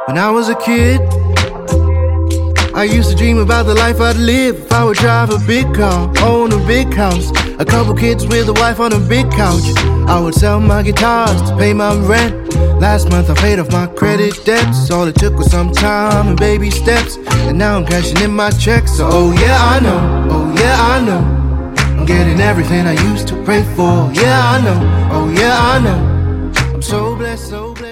When I was a kid, I used to dream about the life I'd live if I would drive a big car, own a big house, a couple kids with a wife on a big couch. I would sell my guitars to pay my rent. Last month I paid off my credit debts. All it took was some time and baby steps, and now I'm cashing in my checks. So oh yeah I know, oh yeah I know, I'm getting everything I used to pray for. Yeah I know, oh yeah I know, I'm so blessed, so blessed.